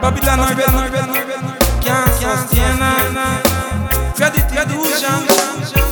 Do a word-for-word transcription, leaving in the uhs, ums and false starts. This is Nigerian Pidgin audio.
Babylon or can't sustain her. Credit to Dushan.